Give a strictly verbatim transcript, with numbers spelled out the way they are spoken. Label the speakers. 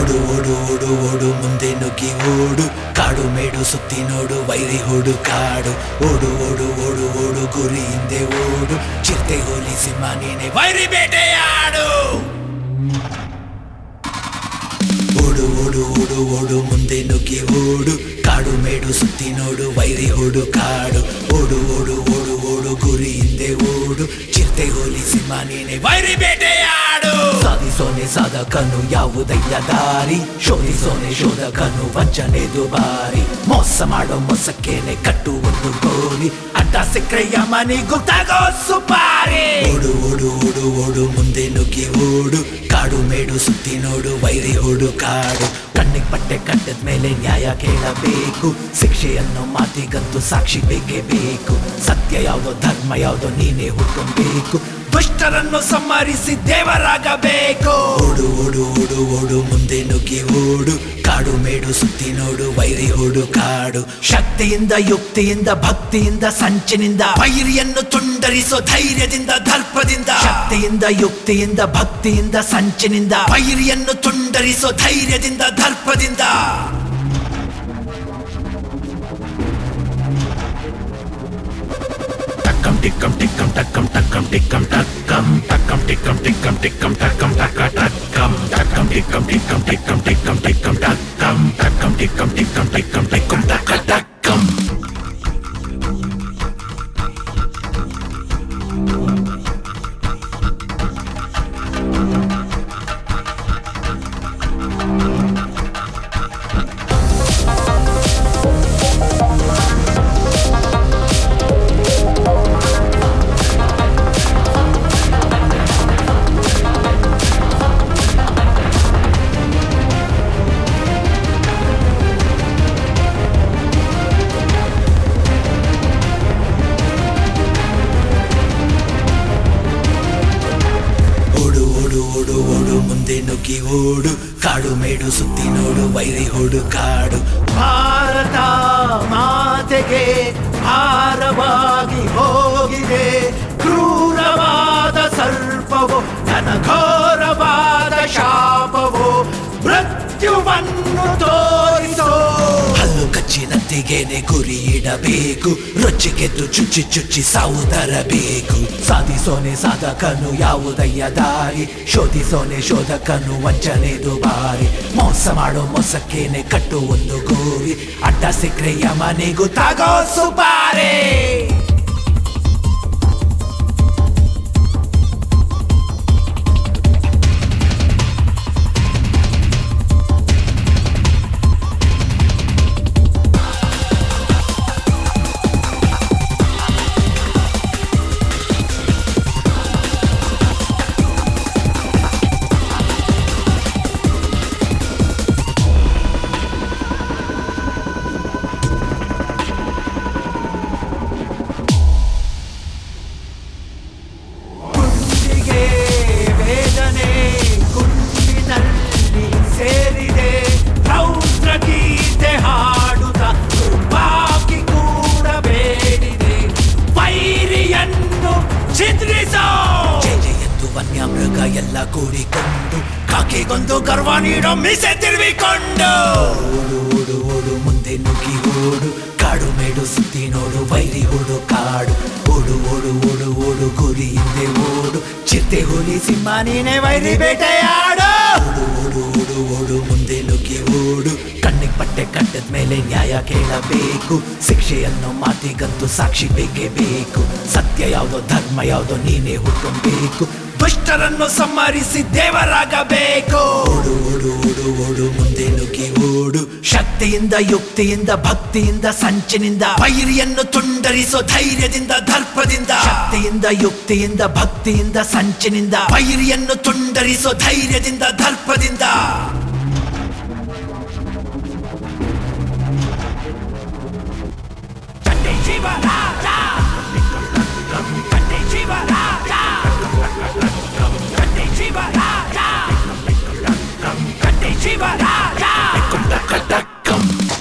Speaker 1: ಓಡು ಓಡು ಓಡು ಓಡು ಮುಂದೆ ನುಗ್ಗಿ ಓಡು, ಕಾಡು ಮೇಡು ಸುತ್ತಿ ನೋಡು ವೈರಿ ಹುಡು ಕಾಡು. ಓಡು ಓಡು ಓಡು ಓಡು ಗುರಿ ಹಿಂದೆ ಓಡು, ಚಿರತೆ ಹುಲಿ ಸಿಂಹ ನೀನೆ ವೈರಿ ಬೇಟೆಯಾಡು. ಓಡು ಓಡು ಓಡು ಓಡು ಮುಂದೆ ನುಗ್ಗಿ ಓಡು, ಕಾಡು ಮೇಡು ಸುತ್ತಿ ನೋಡು ವೈರಿ ಹುಡು ಕಾಡು. ಓಡು ಓಡು ಓಡು ಓಡು ಗುರಿ ಹಿಂದೆ ಓಡು, ಚಿರತೆ ಹುಲಿ ಸಿಂಹ ನೀನೆ ವೈರಿ ಬೇಟೆಯಾಡು. ಸಾಧಿಸೋನೆ ಸಾಧಕನು ಯಾವುದಯ್ಯ ದಾರಿ, ಶೋಧಿಸೋನೆ ಶೋಧಕನು ವಂಚನೆ ದುಬಾರಿ. ಮೋಸ ಮಾಡೋ ಮೋಸಕ್ಕೇನೆ ಕಟ್ಟುವುದು ಗೋರಿ, ಅಡ್ಡ ಸಿಕ್ರೆಯ ಮನೆಗೂ ತಗೋ ಸುಪಾರಿ. ಓಡು ಓಡು ಓಡು ಓಡು ಮುಂದೆ ನುಗ್ಗಿ ಓಡು, ಕಾಡು ಮೇಡು ಸುತ್ತಿ ನೋಡು ವೈರಿ ಹುಡು ಕಾಡು. ಕಣ್ಣಿಗೆ ಪಟ್ಟೆ ಕಟ್ಟದ ಮೇಲೆ ನ್ಯಾಯ ಕೇಳಬೇಕು, ಶಿಕ್ಷೆಯನ್ನು ಮಾತಿಗಂತೂ ಸಾಕ್ಷಿ ಬೇಕೇ ಬೇಕು. ಸತ್ಯ ಯಾವುದೋ ಧರ್ಮ ಯಾವುದೋ ನೀನೇ ಹುಟ್ಟಬೇಕು, ದುಷ್ಟರನ್ನು ಸಂಹರಿಸಿ ದೇವರಾಗಬೇಕು. ಓಡು ಓಡು ಓಡು ಓಡು ಮುಂದೆ ನುಗ್ಗಿ ಓಡು, ಕಾಡು ಮೇಡು ಸುತ್ತಿ ನೋಡು ವೈರಿ ಹುಡು ಕಾಡು. ಶಕ್ತಿಯಿಂದ ಯುಕ್ತಿಯಿಂದ ಭಕ್ತಿಯಿಂದ ಸಂಚಿನಿಂದ ವೈರಿಯನ್ನು ತುಂಡರಿಸೋ ಧೈರ್ಯದಿಂದ ದರ್ಪದಿಂದ. ಶಕ್ತಿಯಿಂದ ಯುಕ್ತಿಯಿಂದ ಭಕ್ತಿಯಿಂದ ಸಂಚಿನಿಂದ ವೈರಿಯನ್ನು ತುಂಡರಿಸೋ ಧೈರ್ಯದಿಂದ ದರ್ಪದಿಂದ. Tikkam tikkam takkam takkam tikkam takkam takkam tikkam tikkam tikkam takkam takka takkam takkam tikkam tikkam tikkam tikkam tikkam takkam takkam tikkam tikkam tikkam tikkam takka takkam. ಓಡು ಓಡು ಮುಂದೆ ನುಗ್ಗಿ ಓಡು, ಕಾಡು ಮೇಡು ಸುತ್ತಿ ನೋಡು ವೈರಿ ಹುಡು ಕಾಡು. ಭಾರತ ಮಾತೆಗೆ ಭಾರವಾಗಿ ಹೋಗಿದೆ ಕ್ರೂರವಾದ ಸರ್ಪವೋ, ಘನಘೋರವಾದ ಶಾಪವೋ, ಮೃತ್ಯುವನ್ನು ತೋರಿಸೋ. ಹಲ್ಲು ಕಚ್ಚಿನಂತಿಗೇನೆ ಗುರಿ ಇಡಬೇಕು, ರೊಚ್ಚಿಗೆದ್ದು ಚುಚ್ಚಿ ಚುಚ್ಚಿ ಸಾವು ತರಬೇಕು. ಸಾಧಿಸೋನೆ ಸಾಧಕನು ಯಾವುದಯ್ಯ ದಾರಿ, ಶೋಧಿಸೋನೆ ಶೋಧಕನು ವಂಚನೆ ದುಬಾರಿ. ಮೋಸ ಮಾಡೋ ಮೋಸಕ್ಕೇನೆ ಕಟ್ಟು ಒಂದು ಗೋರಿ, ಅಡ್ಡ ಸಿಕ್ರೆಯ ಮನೆಗೂ ತಗೋ ಸುಪಾರಿ. ವನ್ಯಮೃಗ ಎಲ್ಲ ಕೂಡಿಕೊಂಡು ಕಾಕಿಗೊಂದು ಗರ್ವ ನೀಡೋ ಮೀಸೆ ತಿರುವಿಕೊಂಡು. ಓಡು ಓಡು ಓಡು ಮುಂದೆ ನುಗ್ಗಿ ಓಡು, ಕಾಡು ಮೇಡು ಸುತ್ತಿ ನೋಡು ವೈರಿ ಹುಡು ಕಾಡು. ಓಡು ಓಡು ಓಡು ಓಡು ಗುರಿ ಹಿಂದೆ ಓಡು, ಚಿರತೆ ಹುಲಿ ಸಿಂಹ ನೀನೆ ವೈರಿ ಬೇಟೆಯಾಡು. ಓಡು ಓಡು ಓಡು ಓಡು ಮುಂದೆ ನುಗ್ಗಿ ಓಡು, ಕಣ್ಣಿಗೆ ಪಟ್ಟೆ ಕಟ್ಟದ ಮೇಲೆ ನ್ಯಾಯ ಕೇಳಬೇಕು. ಶಿಕ್ಷೆಯನ್ನು ಮಾತಿಗಂತೂ ಸಾಕ್ಷಿ ಬೇಕೇ ಬೇಕು, ಸತ್ಯ ಯಾವುದೋ ಧರ್ಮ ಯಾವುದೋ ನೀನೇ ಹುಟ್ಟಬೇಕು, ದುಷ್ಟರನ್ನು ಸಂಹರಿಸಿ ದೇವರಾಗಬೇಕು. ಓಡು ಓಡು ಓಡು ಓಡು ಮುಂದೆ ನುಗ್ಗಿ ಓಡು, ಶಕ್ತಿಯಿಂದ ಯುಕ್ತಿಯಿಂದ ಭಕ್ತಿಯಿಂದ ಸಂಚಿನಿಂದ ವೈರಿಯನ್ನು ತುಂಡರಿಸೋ ಧೈರ್ಯದಿಂದ ದರ್ಪದಿಂದ. ಶಕ್ತಿಯಿಂದ ಯುಕ್ತಿಯಿಂದ ಭಕ್ತಿಯಿಂದ ಸಂಚಿನಿಂದ ವೈರಿಯನ್ನು ತುಂಡರಿಸೋ ಧೈರ್ಯದಿಂದ ದರ್ಪದಿಂದ. Jeevaraja Jeevaraja Shiva Raja!